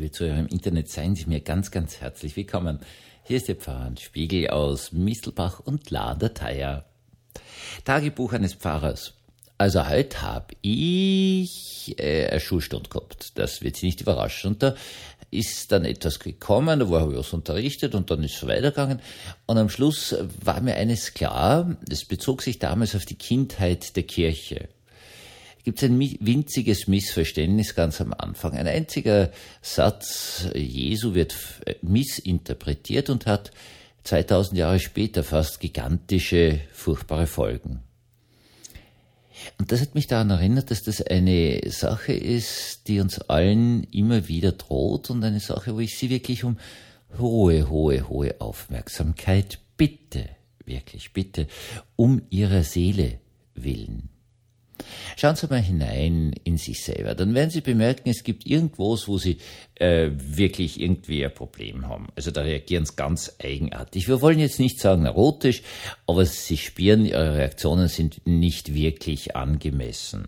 liebe Zuhörer im Internet, seien Sie mir ganz, ganz herzlich willkommen. Hier ist Ihr Pfarrer Hans Spiegel aus Mistelbach und Ladertheier. Tagebuch eines Pfarrers. Also heute habe ich eine Schulstunde gehabt. Das wird Sie nicht überraschen. Und da ist dann etwas gekommen, da habe ich was unterrichtet und dann ist es weitergegangen. Und am Schluss war mir eines klar, das bezog sich damals auf die Kindheit der Kirche. Gibt es ein winziges Missverständnis ganz am Anfang. Ein einziger Satz Jesu wird missinterpretiert und hat 2000 Jahre später fast gigantische, furchtbare Folgen. Und das hat mich daran erinnert, dass das eine Sache ist, die uns allen immer wieder droht und eine Sache, wo ich Sie wirklich um hohe Aufmerksamkeit bitte, wirklich bitte, um Ihrer Seele willen. Schauen Sie mal hinein in sich selber. Dann werden Sie bemerken, es gibt irgendwas, wo Sie wirklich irgendwie ein Problem haben. Also da reagieren Sie ganz eigenartig. Wir wollen jetzt nicht sagen neurotisch, aber Sie spüren, Ihre Reaktionen sind nicht wirklich angemessen.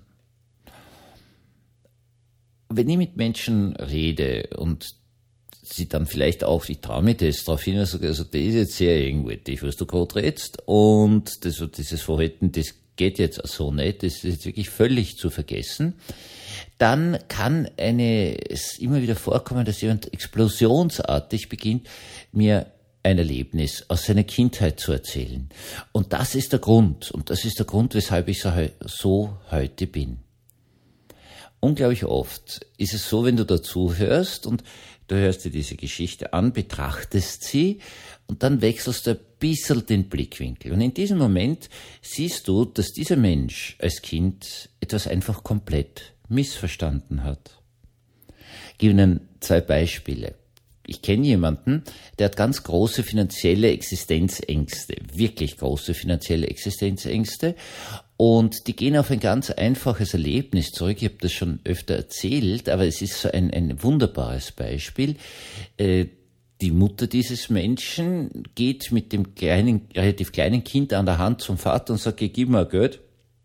Wenn ich mit Menschen rede und Sie dann vielleicht auch, ich traue mich das darauf hin, also das ist jetzt sehr eigenartig, was du gerade redest, und dieses Verhalten, das geht jetzt so nicht, das ist jetzt wirklich völlig zu vergessen, dann kann es immer wieder vorkommen, dass jemand explosionsartig beginnt, mir ein Erlebnis aus seiner Kindheit zu erzählen. Und das ist der Grund, weshalb ich so heute bin. Unglaublich oft ist es so, wenn du dazu hörst und du hörst dir diese Geschichte an, betrachtest sie und dann wechselst du ein bisschen den Blickwinkel. Und in diesem Moment siehst du, dass dieser Mensch als Kind etwas einfach komplett missverstanden hat. Ich gebe Ihnen 2 Beispiele. Ich kenne jemanden, der hat ganz große finanzielle Existenzängste, wirklich große finanzielle Existenzängste, und die gehen auf ein ganz einfaches Erlebnis zurück. Ich habe das schon öfter erzählt, aber es ist so ein wunderbares Beispiel. Die Mutter dieses Menschen geht mit dem relativ kleinen Kind an der Hand zum Vater und sagt, gib mir Geld.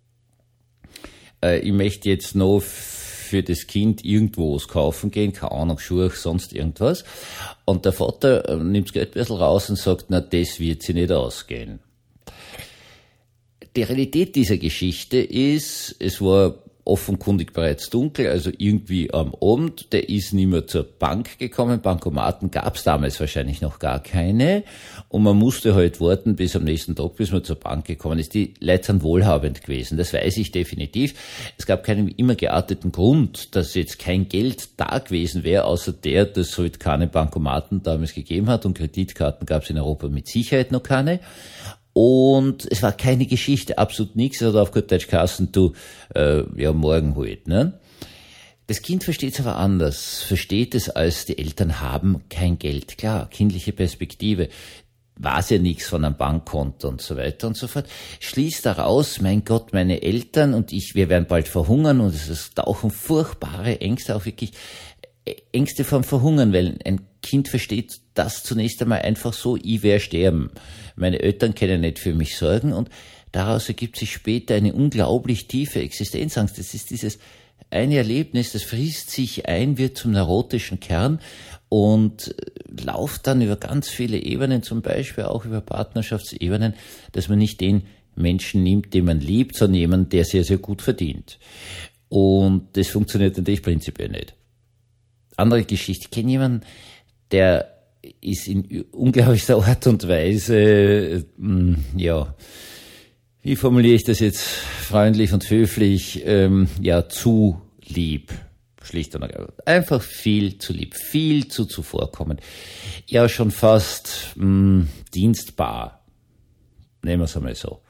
Ich möchte jetzt noch für das Kind irgendwo was kaufen gehen, keine Ahnung, Schuhe, sonst irgendwas. Und der Vater nimmt das Geld ein bisschen raus und sagt, na, das wird sie nicht ausgehen. Die Realität dieser Geschichte ist, es war offenkundig bereits dunkel, also irgendwie am Abend, der ist nicht mehr zur Bank gekommen, Bankomaten gab es damals wahrscheinlich noch gar keine, und man musste halt warten bis am nächsten Tag, bis man zur Bank gekommen ist. Die Leute sind wohlhabend gewesen, das weiß ich definitiv. Es gab keinen immer gearteten Grund, dass jetzt kein Geld da gewesen wäre, außer dass es halt keine Bankomaten damals gegeben hat, und Kreditkarten gab es in Europa mit Sicherheit noch keine. Und es war keine Geschichte, absolut nichts. Es hat auf gut Deutsch geheißen, morgen halt, ne? Das Kind versteht es aber anders, versteht es als, die Eltern haben kein Geld. Klar, kindliche Perspektive, weiß ja nichts von einem Bankkonto und so weiter und so fort. Schließt daraus, mein Gott, meine Eltern und wir werden bald verhungern, und es tauchen furchtbare Ängste, auch wirklich Ängste vom Verhungern, weil ein Kind versteht das zunächst einmal einfach so, ich werde sterben. Meine Eltern können nicht für mich sorgen, und daraus ergibt sich später eine unglaublich tiefe Existenzangst. Das ist dieses eine Erlebnis, das frisst sich ein, wird zum neurotischen Kern und läuft dann über ganz viele Ebenen, zum Beispiel auch über Partnerschaftsebenen, dass man nicht den Menschen nimmt, den man liebt, sondern jemanden, der sehr, sehr gut verdient. Und das funktioniert natürlich prinzipiell nicht. Andere Geschichte. Ich kenne jemanden, der ist in unglaublichster Art und Weise, wie formuliere ich das jetzt freundlich und höflich, zu lieb. Schlicht und ergreifend. Einfach viel zu lieb, viel zu zuvorkommend. Ja, schon fast dienstbar. Nehmen wir es einmal so.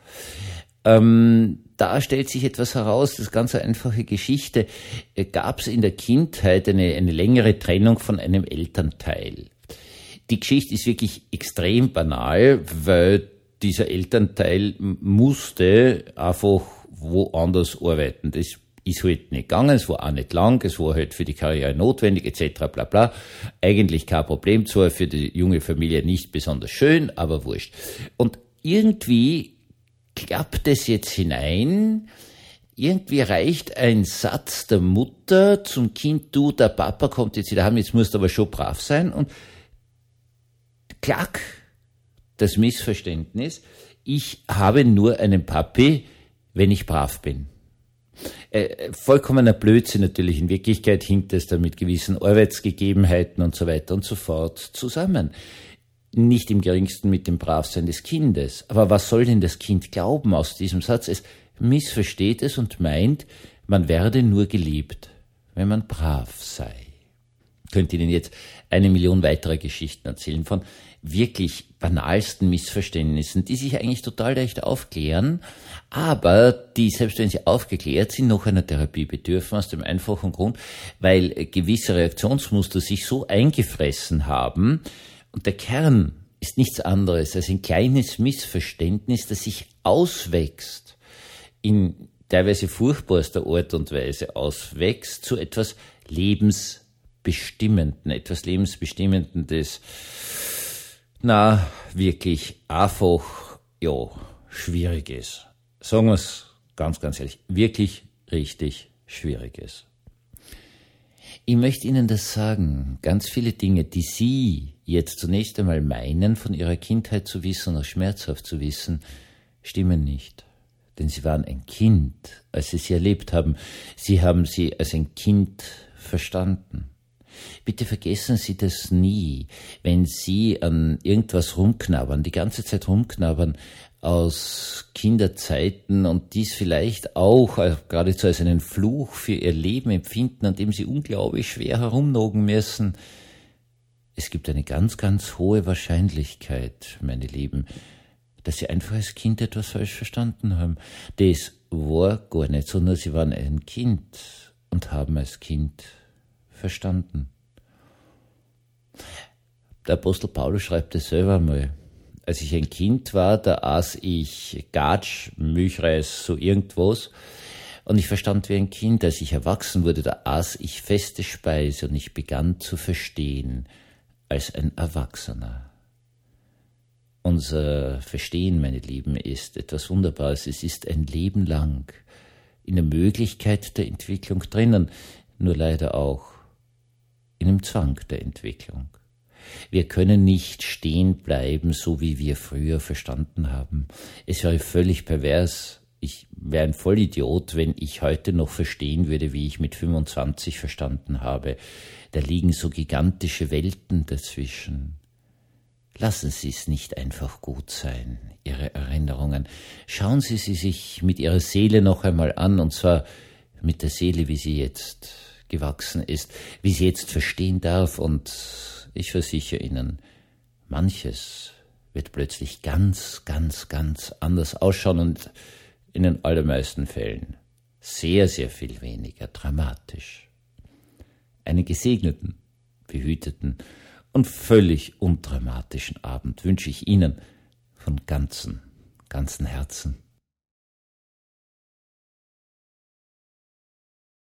Da stellt sich etwas heraus, das ist ganz eine einfache Geschichte. Gab es in der Kindheit eine längere Trennung von einem Elternteil. Die Geschichte ist wirklich extrem banal, weil dieser Elternteil musste einfach woanders arbeiten. Das ist halt nicht gegangen, es war auch nicht lang, es war halt für die Karriere notwendig, etc. bla bla. Eigentlich kein Problem, zwar für die junge Familie nicht besonders schön, aber wurscht. Und irgendwie klappt es jetzt hinein, irgendwie reicht ein Satz der Mutter zum Kind, du, der Papa kommt jetzt wieder heim, jetzt musst du aber schon brav sein, und klack, das Missverständnis, ich habe nur einen Papi, wenn ich brav bin. Vollkommener Blödsinn natürlich. In Wirklichkeit hinkt es da mit gewissen Arbeitsgegebenheiten und so weiter und so fort zusammen. Nicht im geringsten mit dem Bravsein des Kindes. Aber was soll denn das Kind glauben aus diesem Satz? Es missversteht es und meint, man werde nur geliebt, wenn man brav sei. Ich könnte Ihnen jetzt 1 Million weiterer Geschichten erzählen von wirklich banalsten Missverständnissen, die sich eigentlich total leicht aufklären, aber die, selbst wenn sie aufgeklärt sind, noch einer Therapie bedürfen, aus dem einfachen Grund, weil gewisse Reaktionsmuster sich so eingefressen haben, und der Kern ist nichts anderes als ein kleines Missverständnis, das sich auswächst, in teilweise furchtbarster Art und Weise auswächst, zu etwas Lebensbestimmenden, das wirklich einfach, schwierig ist. Sagen wir es ganz, ganz ehrlich, wirklich richtig schwierig ist. Ich möchte Ihnen das sagen, ganz viele Dinge, die Sie jetzt zunächst einmal meinen, von Ihrer Kindheit zu wissen oder schmerzhaft zu wissen, stimmen nicht. Denn Sie waren ein Kind, als Sie sie erlebt haben. Sie haben sie als ein Kind verstanden. Bitte vergessen Sie das nie, wenn Sie an irgendwas rumknabbern, die ganze Zeit rumknabbern aus Kinderzeiten und dies vielleicht auch geradezu als einen Fluch für Ihr Leben empfinden, an dem Sie unglaublich schwer herumnogen müssen. Es gibt eine ganz, ganz hohe Wahrscheinlichkeit, meine Lieben, dass Sie einfach als Kind etwas falsch verstanden haben. Das war gar nicht so, nur Sie waren ein Kind und haben als Kind verstanden. Der Apostel Paulus schreibt es selber mal. Als ich ein Kind war, da aß ich Gatsch, Milchreis, so irgendwas. Und ich verstand wie ein Kind. Als ich erwachsen wurde, da aß ich feste Speise und ich begann zu verstehen als ein Erwachsener. Unser Verstehen, meine Lieben, ist etwas Wunderbares. Es ist ein Leben lang in der Möglichkeit der Entwicklung drinnen, nur leider auch in einem Zwang der Entwicklung. Wir können nicht stehen bleiben, so wie wir früher verstanden haben. Es wäre völlig pervers. Ich wäre ein Vollidiot, wenn ich heute noch verstehen würde, wie ich mit 25 verstanden habe. Da liegen so gigantische Welten dazwischen. Lassen Sie es nicht einfach gut sein, Ihre Erinnerungen. Schauen Sie sie sich mit Ihrer Seele noch einmal an, und zwar mit der Seele, wie sie jetzt gewachsen ist, wie sie jetzt verstehen darf, und ich versichere Ihnen, manches wird plötzlich ganz, ganz, ganz anders ausschauen und in den allermeisten Fällen sehr, sehr viel weniger dramatisch. Einen gesegneten, behüteten und völlig undramatischen Abend wünsche ich Ihnen von ganzem Herzen.